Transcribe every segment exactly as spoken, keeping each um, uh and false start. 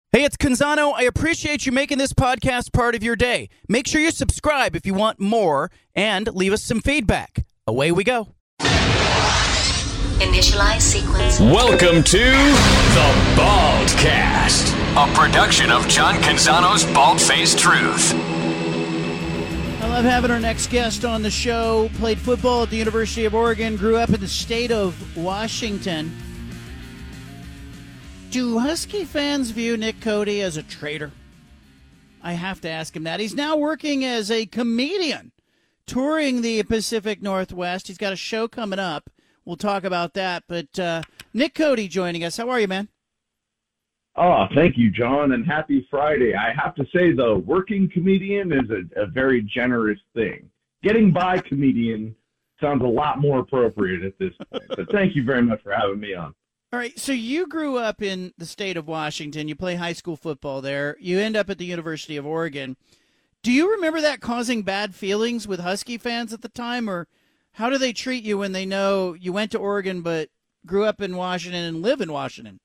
Hey, it's Canzano. I appreciate you making this podcast part of your day. Make sure you subscribe if you want more and leave us some feedback. Away we go. Initialize sequence. Welcome to The Baldcast, a production of John Canzano's Bald-Faced Truth. I love having our next guest on the show. Played football at the University of Oregon, grew up in the state of Washington. Do Husky fans view Nick Cody as a traitor? I have to ask him that. He's now working as a comedian, touring the Pacific Northwest. He's got a show coming up. We'll talk about that. But uh, Nick Cody joining us. How are you, man? Oh, thank you, John, and happy Friday. I have to say, though, working comedian is a, a very generous thing. Getting by comedian sounds a lot more appropriate at this point. But thank you very much for having me on. All right, so you grew up in the state of Washington. You play high school football there. You end up at the University of Oregon. Do you remember that causing bad feelings with Husky fans at the time, or how do they treat you when they know you went to Oregon but grew up in Washington and live in Washington?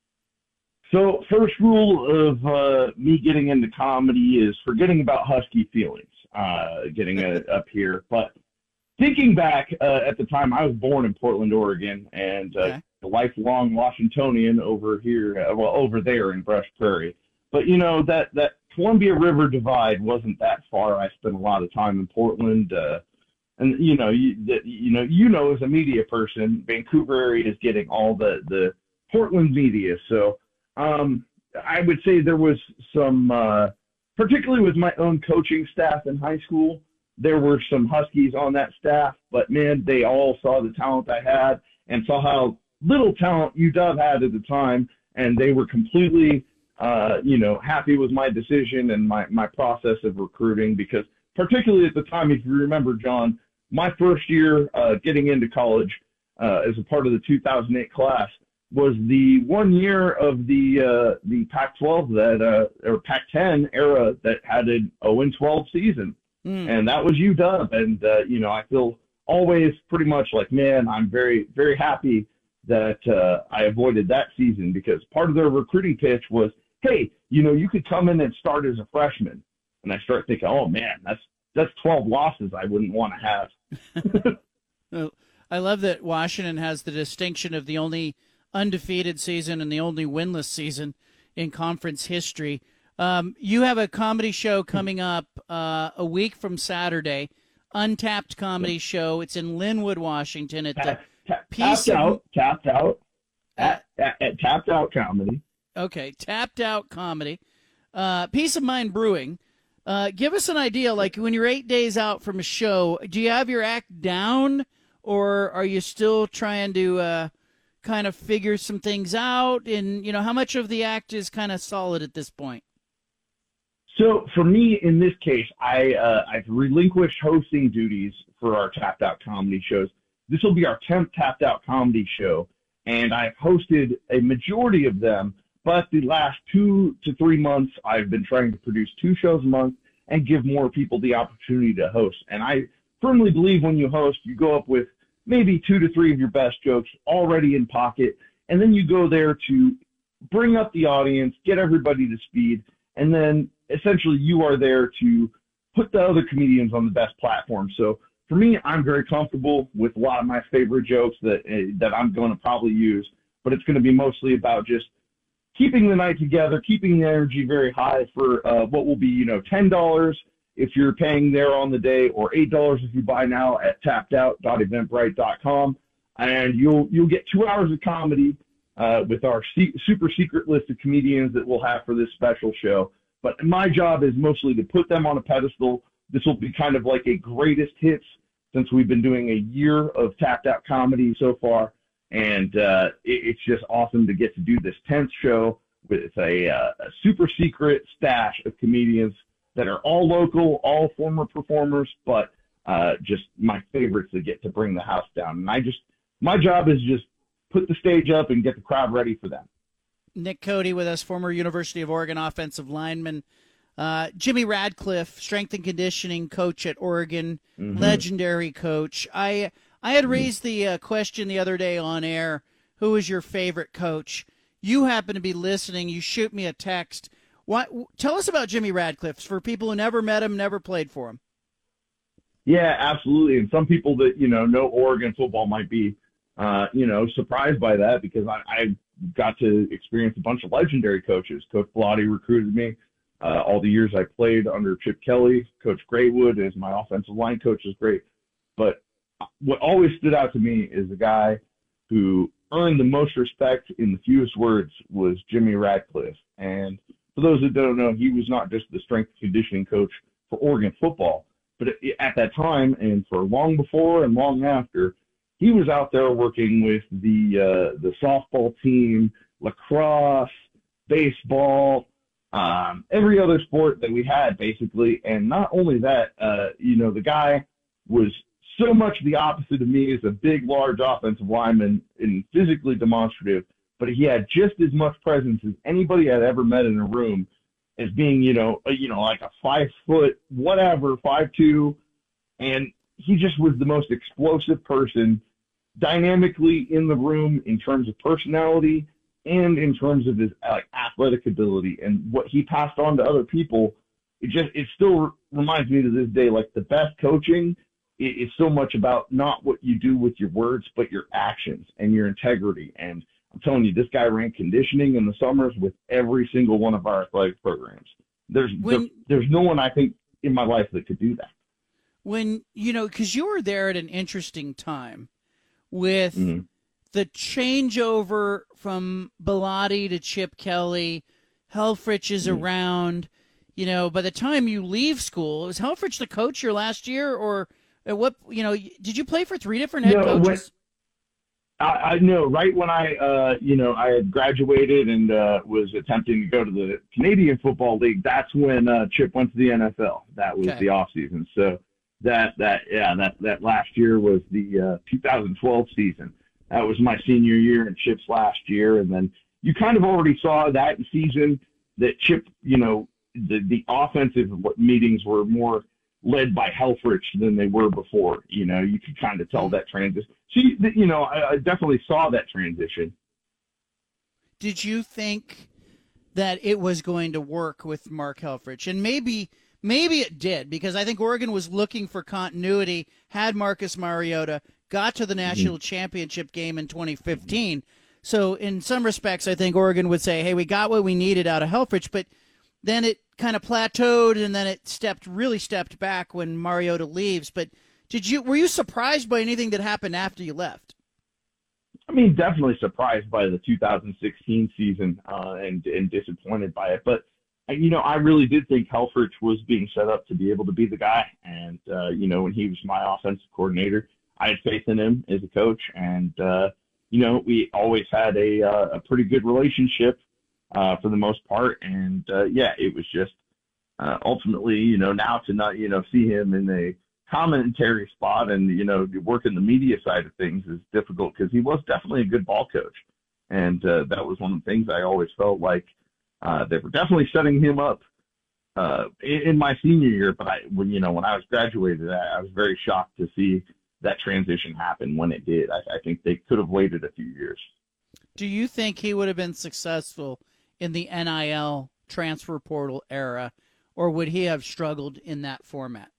So first rule of uh, me getting into comedy is forgetting about Husky feelings, uh, getting uh, up here. But thinking back uh, at the time, I was born in Portland, Oregon, and uh, Okay. a lifelong Washingtonian over here, uh, well, over there in Brush Prairie. But, you know, that, that Columbia River divide wasn't that far. I spent a lot of time in Portland. Uh, and, you know, you, that, you know, you know, as a media person, Vancouver area is getting all the, the Portland media. So um, I would say there was some, uh, particularly with my own coaching staff in high school, there were some Huskies on that staff, but man, they all saw the talent I had and saw how little talent U W had at the time, and they were completely, uh, you know, happy with my decision and my, my process of recruiting, because particularly at the time, if you remember, John, my first year uh, getting into college uh, as a part of the two thousand eight class was the one year of the uh, the Pac twelve that uh, or Pac ten era that had an oh and twelve season. Mm. And that was U W. And, uh, you know, I feel always pretty much like, man, I'm very, very happy that uh, I avoided that season, because part of their recruiting pitch was, hey, you know, you could come in and start as a freshman. And I start thinking, oh, man, that's that's twelve losses I wouldn't want to have. Well, I love that Washington has the distinction of the only undefeated season and the only winless season in conference history. Um, you have a comedy show coming up uh, a week from Saturday, Untapped Comedy Show. It's in Linwood, Washington. At the Tap, Piece tapped of, out, tapped out, at, at, at tapped out comedy. Okay, Tapped Out Comedy. Uh, Peace of Mind Brewing. Uh, give us an idea, like when you're eight days out from a show, do you have your act down, or are you still trying to uh, kind of figure some things out? And, you know, how much of the act is kind of solid at this point? So for me, in this case, I, uh, I've relinquished hosting duties for our Tapped Out comedy shows. This will be our tenth Tapped Out comedy show, and I've hosted a majority of them, but the last two to three months, I've been trying to produce two shows a month and give more people the opportunity to host. And I firmly believe when you host, you go up with maybe two to three of your best jokes already in pocket, and then you go there to bring up the audience, get everybody to speed, and then essentially you are there to put the other comedians on the best platform. So for me, I'm very comfortable with a lot of my favorite jokes that uh, that I'm going to probably use, but it's going to be mostly about just keeping the night together, keeping the energy very high for uh, what will be, you know, ten dollars if you're paying there on the day, or eight dollars if you buy now at tapped out dot eventbrite dot com, and you'll you'll get two hours of comedy uh, with our se- super secret list of comedians that we'll have for this special show. But my job is mostly to put them on a pedestal. This will be kind of like a greatest hits, since we've been doing a year of Tapped Out comedy so far. And uh, it, it's just awesome to get to do this tenth show with a, uh, a super secret stash of comedians that are all local, all former performers, but uh, just my favorites that get to bring the house down. And I just, my job is just put the stage up and get the crowd ready for them. Nick Cody with us, former University of Oregon offensive lineman. Uh, Jimmy Radcliffe, strength and conditioning coach at Oregon, mm-hmm. legendary coach. I I had raised the uh, question the other day on air, who is your favorite coach? you happen to be listening, you shoot me a text. What, tell us about Jimmy Radcliffe for people who never met him, never played for him. Yeah, absolutely. And some people that, you know, know Oregon football might be, uh, you know, surprised by that because I, I got to experience a bunch of legendary coaches. Coach Bellotti recruited me uh, all the years I played under Chip Kelly. Coach Graywood is my offensive line coach is great. But what always stood out to me is the guy who earned the most respect in the fewest words was Jimmy Radcliffe. And for those that don't know, he was not just the strength and conditioning coach for Oregon football, but at that time and for long before and long after, he was out there working with the uh, the softball team, lacrosse, baseball, um, every other sport that we had basically. And not only that, uh, you know, the guy was so much the opposite of me as a big, large offensive lineman and physically demonstrative, but he had just as much presence as anybody I'd ever met in a room as being, you know, a, you know, like a five foot, whatever, five two, and he just was the most explosive person, dynamically in the room in terms of personality and in terms of his like athletic ability and what he passed on to other people. It just it still reminds me to this day, like the best coaching is so much about not what you do with your words, but your actions and your integrity. And I'm telling you, this guy ran conditioning in the summers with every single one of our athletic programs. There's when, there, there's no one I think in my life that could do that. When, you know, because you were there at an interesting time with mm-hmm. the changeover from Bellotti to Chip Kelly. Helfrich is mm-hmm. around. You know, by the time you leave school, was Helfrich the coach your last year, or at what? You know, did you play for three different head no, coaches? When, I, I know, right when I, uh, you know, I had graduated and uh, was attempting to go to the Canadian Football League. That's when uh, Chip went to the N F L. That was okay. the off season. So. That that yeah that that last year was the uh, two thousand twelve season. That was my senior year and Chip's last year, and then you kind of already saw that season that Chip, you know, the the offensive meetings were more led by Helfrich than they were before. You know, you could kind of tell that transition. So you, you know, I, I definitely saw that transition. Did you think that it was going to work with Mark Helfrich, and maybe? Maybe it did, because I think Oregon was looking for continuity, had Marcus Mariota, got to the national mm-hmm. championship game in twenty fifteen. So in some respects, I think Oregon would say, hey, we got what we needed out of Helfrich, but then it kind of plateaued, and then it stepped really stepped back when Mariota leaves. But did you were you surprised by anything that happened after you left? I mean, definitely surprised by the two thousand sixteen season uh, and, and disappointed by it. But you know, I really did think Helfrich was being set up to be able to be the guy. And, uh, you know, when he was my offensive coordinator, I had faith in him as a coach. And, uh, you know, we always had a, uh, a pretty good relationship uh, for the most part. And, uh, yeah, it was just uh, ultimately, you know, now to not, you know, see him in a commentary spot and, you know, work in the media side of things is difficult because he was definitely a good ball coach. And uh, that was one of the things I always felt like, Uh, they were definitely setting him up uh, in, in my senior year. But I, when you know, when I was graduated, I, I was very shocked to see that transition happen when it did. I, I think they could have waited a few years. Do you think he would have been successful in the N I L transfer portal era, or would he have struggled in that format?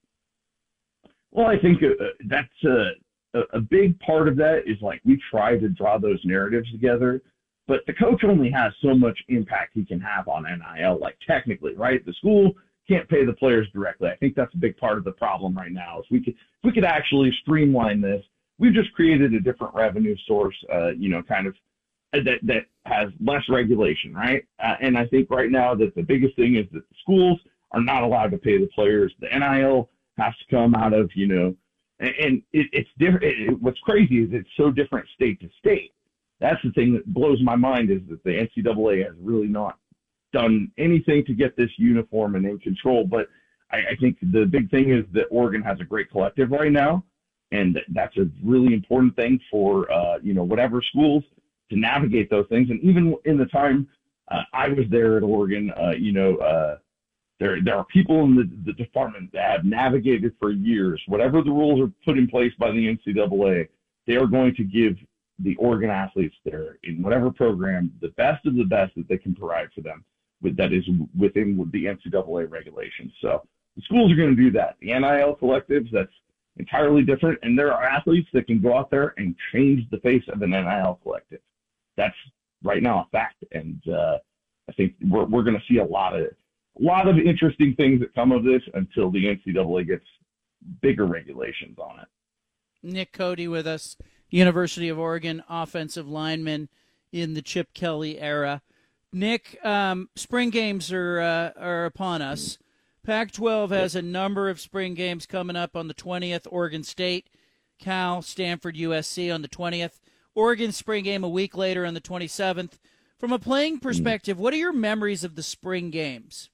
Well, I think uh, that's a, a big part of that is like we try to draw those narratives together. But the coach only has so much impact he can have on N I L, like technically, right? The school can't pay the players directly. I think that's a big part of the problem right now. If we could, if we could actually streamline this, we've just created a different revenue source, uh, you know, kind of that that has less regulation, right? Uh, and I think right now that the biggest thing is that the schools are not allowed to pay the players. The N I L has to come out of, you know, and, and it, it's different. It, what's crazy is it's so different state to state. That's the thing that blows my mind is that the N C double A has really not done anything to get this uniform and in control. But I, I think the big thing is that Oregon has a great collective right now, and that's a really important thing for, uh, you know, whatever schools to navigate those things. And even in the time uh, I was there at Oregon, uh, you know, uh, there there are people in the, the department that have navigated for years. Whatever the rules are put in place by the N C double A, they are going to give the Oregon athletes there in whatever program the best of the best that they can provide for them with that is within the N C double A regulations. So the schools are going to do that. The N I L collectives, that's entirely different, and there are athletes that can go out there and change the face of an N I L collective. That's right now a fact, and uh, I think we're we're going to see a lot of a lot of interesting things that come of this until the N C double A gets bigger regulations on it. Nick Cody with us, University of Oregon offensive lineman in the Chip Kelly era. Nick, um, spring games are uh, are upon us. Pac twelve has a number of spring games coming up on the twentieth. Oregon State, Cal, Stanford, U S C on the twentieth. Oregon spring game a week later on the twenty-seventh. From a playing perspective, what are your memories of the spring games?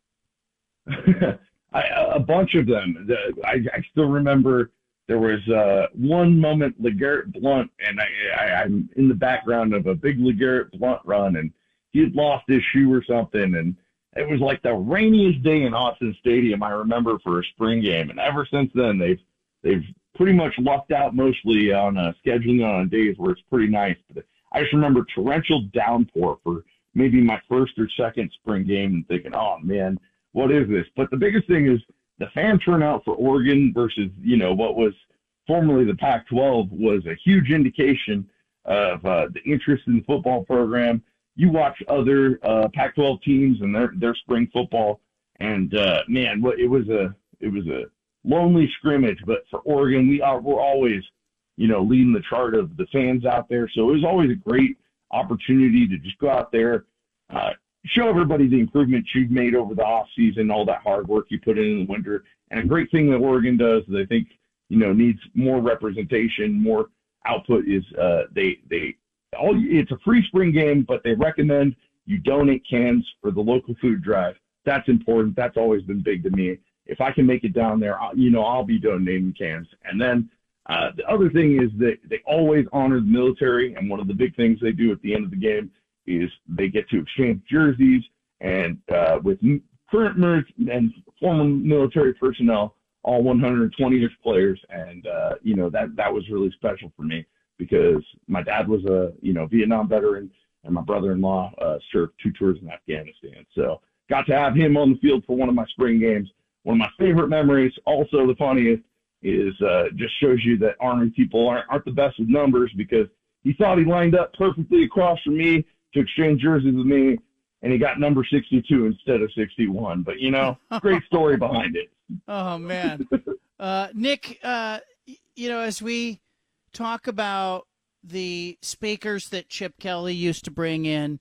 I, a bunch of them. The, I, I still remember there was uh, one moment, LeGarrette Blount, and I, I, I'm in the background of a big LeGarrette Blount run, and he had lost his shoe or something, and it was like the rainiest day in Austin Stadium I remember for a spring game. And ever since then, they've they've pretty much lucked out mostly on uh, scheduling on days where it's pretty nice. But I just remember torrential downpour for maybe my first or second spring game and thinking, oh, man, what is this? But the biggest thing is the fan turnout for Oregon versus, you know, what was formerly the Pac twelve was a huge indication of uh, the interest in the football program. You watch other uh, Pac twelve teams and their their spring football, and uh, man, what it was a it was a lonely scrimmage. But for Oregon, we are we're always, you know, leading the chart of the fans out there. So it was always a great opportunity to just go out there, uh, show everybody the improvements you've made over the off season, all that hard work you put in in the winter. And a great thing that Oregon does that I think, you know, needs more representation, more output is uh, they they. All, it's a free spring game, but they recommend you donate cans for the local food drive. That's important. That's always been big to me. If I can make it down there, I'll, you know, I'll be donating cans. And then uh, the other thing is that they always honor the military, and one of the big things they do at the end of the game is they get to exchange jerseys and uh, with current and former military personnel, all one hundred twenty-ish players, and uh, you know that that was really special for me, because my dad was a, you know, Vietnam veteran, and my brother-in-law uh, served two tours in Afghanistan. So got to have him on the field for one of my spring games. One of my favorite memories, also the funniest, is uh, just shows you that Army people aren't, aren't the best with numbers, because he thought he lined up perfectly across from me to exchange jerseys with me, and he got number sixty-two instead of sixty-one. But, you know, great story behind it. Oh, man. Uh, Nick, uh, you know, as we talk about the speakers that Chip Kelly used to bring in,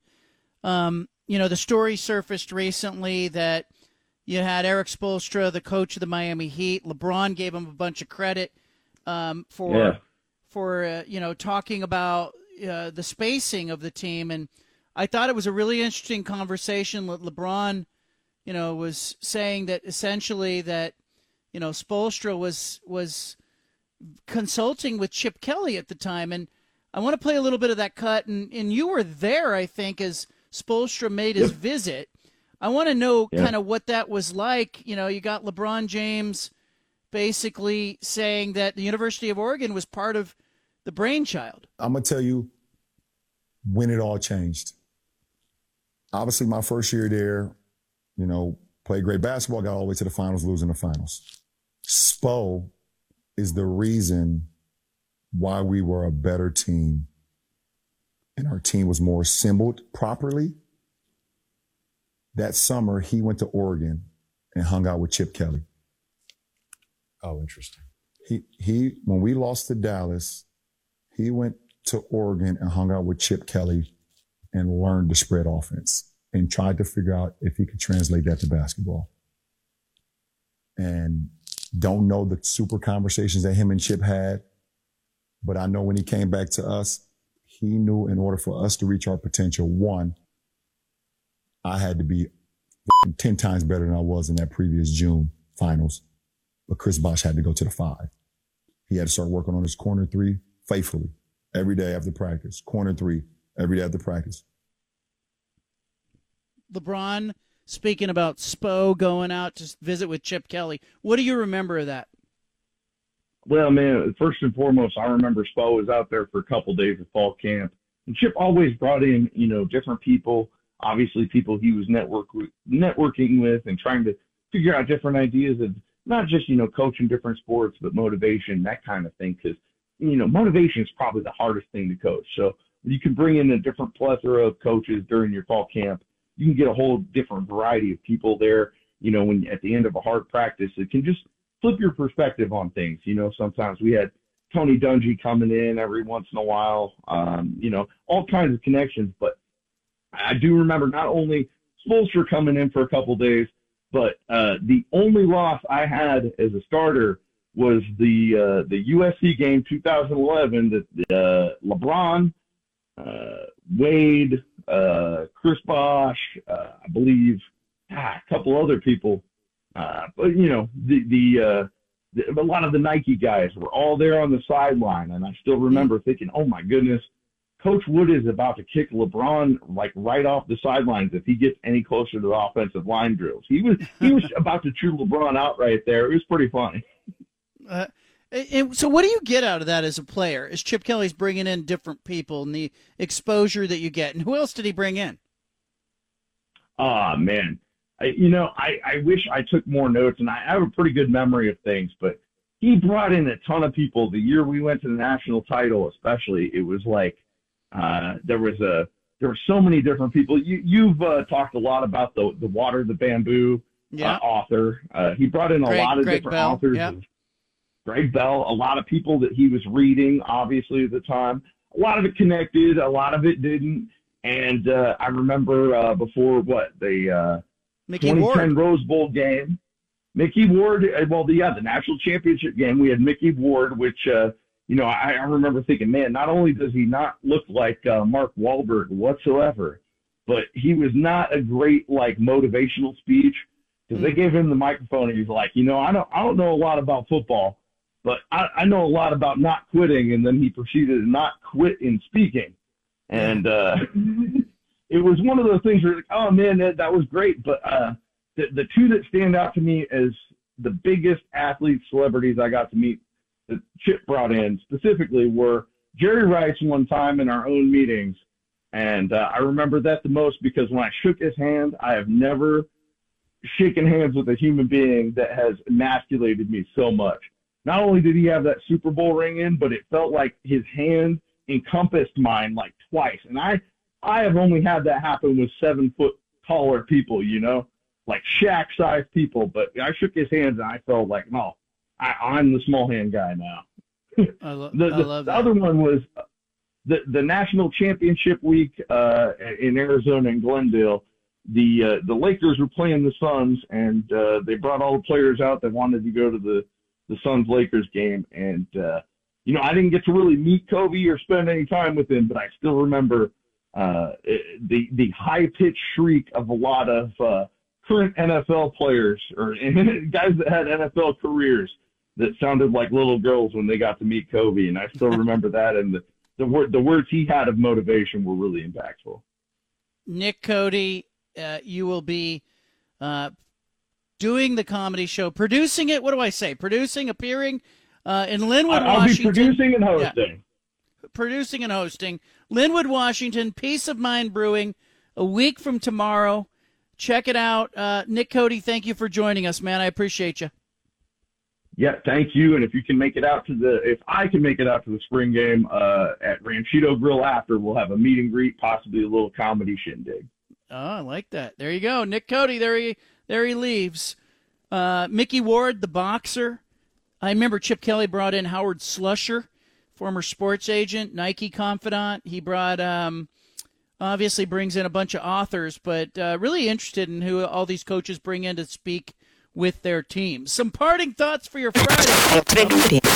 um, you know, the story surfaced recently that you had Eric Spoelstra, the coach of the Miami Heat. LeBron gave him a bunch of credit um, for, yeah. for uh, you know, talking about uh, the spacing of the team. And I thought it was a really interesting conversation. Le- LeBron, you know, was saying that essentially that, you know, Spoelstra was was consulting with Chip Kelly at the time. And I want to play a little bit of that cut. And, and you were there, I think, as Spoelstra made his yep. visit. I want to know yeah. kind of what that was like. You know, you got LeBron James basically saying that the University of Oregon was part of the brainchild. I'm going to tell you when it all changed. Obviously, my first year there, you know, played great basketball, got all the way to the finals, losing the finals. Spo is the reason why we were a better team and our team was more assembled properly. That summer, he went to Oregon and hung out with Chip Kelly. Oh, interesting. He, he, when we lost to Dallas, he went to Oregon and hung out with Chip Kelly and learned the spread offense and tried to figure out if he could translate that to basketball. And don't know the super conversations that him and Chip had, but I know when he came back to us, he knew in order for us to reach our potential, one, I had to be ten times better than I was in that previous June finals. But Chris Bosh had to go to the five. He had to start working on his corner three faithfully every day after practice. Corner three every day after practice. LeBron speaking about Spo going out to visit with Chip Kelly. What do you remember of that? Well, man, first and foremost, I remember Spo was out there for a couple days of fall camp, and Chip always brought in, you know, different people, obviously people he was network with, networking with and trying to figure out different ideas of not just, you know, coaching different sports, but motivation, that kind of thing. Because, you know, motivation is probably the hardest thing to coach. So you can bring in a different plethora of coaches during your fall camp. You can get a whole different variety of people there, you know, when at the end of a hard practice, it can just flip your perspective on things. You know, sometimes we had Tony Dungy coming in every once in a while, um, you know, all kinds of connections. But I do remember not only Spoelstra coming in for a couple days, but uh, the only loss I had as a starter was the uh, the U S C game two thousand eleven that uh, LeBron, uh, Wade, uh, Chris Bosh, uh, I believe, ah, a couple other people. Uh, but, you know, the, the, uh, the, a lot of the Nike guys were all there on the sideline. And I still remember thinking, oh, my goodness, Coach Wood is about to kick LeBron, like, right off the sidelines if he gets any closer to the offensive line drills. He was he was about to chew LeBron out right there. It was pretty funny. Uh, and so what do you get out of that as a player? As Chip Kelly's bringing in different people and the exposure that you get? And who else did he bring in? Ah, oh, man. I, you know, I, I wish I took more notes, and I have a pretty good memory of things, but he brought in a ton of people. The year we went to the national title, especially, it was like uh, there was a there were so many different people. You, you've uh, talked a lot about the the Water the Bamboo yeah. uh, author. Uh, he brought in a Greg, lot of Greg different Bell. authors. Yeah. Greg Bell, a lot of people that he was reading, obviously, at the time. A lot of it connected, a lot of it didn't. And uh, I remember uh, before, what, the uh, Mickey twenty ten Ward. Rose Bowl game, Mickey Ward, well, the, yeah, the national championship game, we had Mickey Ward, which, uh, you know, I, I remember thinking, man, not only does he not look like uh, Mark Wahlberg whatsoever, but he was not a great, like, motivational speech. Because they gave him the microphone, and he's like, you know, I don't, I don't know a lot about football, but I, I know a lot about not quitting. And then he proceeded to not quit in speaking. And uh, it was one of those things where, like, oh, man, that, that was great. But uh, the, the two that stand out to me as the biggest athletes, celebrities I got to meet that Chip brought in specifically were Jerry Rice one time in our own meetings. And uh, I remember that the most because when I shook his hand, I have never shaken hands with a human being that has emasculated me so much. Not only did he have that Super Bowl ring in, but it felt like his hand encompassed mine like twice. And I, I have only had that happen with seven foot taller people, you know, like Shaq sized people. But I shook his hands and I felt like, no, I, I'm the small hand guy now. I, lo- the, I the, love the that. other one was the, the national championship week uh, in Arizona and Glendale. The uh, the Lakers were playing the Suns, and uh, they brought all the players out that wanted to go to the, the Suns-Lakers game. And, uh, you know, I didn't get to really meet Kobe or spend any time with him, but I still remember uh, the the high-pitched shriek of a lot of uh, current N F L players or guys that had N F L careers that sounded like little girls when they got to meet Kobe. And I still remember that, and the, the, word, the words he had of motivation were really impactful. Nick Cody, Uh, you will be uh, doing the comedy show, producing it. What do I say? Producing, appearing uh, in Linwood, I'll Washington. be producing and hosting. Yeah. Producing and hosting. Linwood, Washington, Peace of Mind Brewing, a week from tomorrow. Check it out. Uh, Nick Cody, thank you for joining us, man. I appreciate you. Yeah, thank you. And if you can make it out to the, if I can make it out to the spring game uh, at Ranchito Grill after, we'll have a meet and greet, possibly a little comedy shindig. Oh, I like that. There you go. Nick Cody, there he there he leaves. Uh, Mickey Ward, the boxer. I remember Chip Kelly brought in Howard Slusher, former sports agent, Nike confidant. He brought, um, obviously brings in a bunch of authors, but uh, really interested in who all these coaches bring in to speak with their teams. Some parting thoughts for your Friday.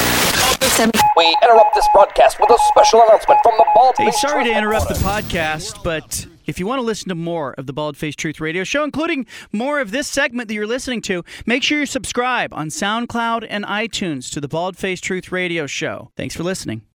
We interrupt this broadcast with a special announcement from the Bald Hey, Face sorry to Truth interrupt the Headquarters. podcast, but if you want to listen to more of the Bald Face Truth Radio Show, including more of this segment that you're listening to, make sure you subscribe on SoundCloud and iTunes to the Bald Face Truth Radio Show. Thanks for listening.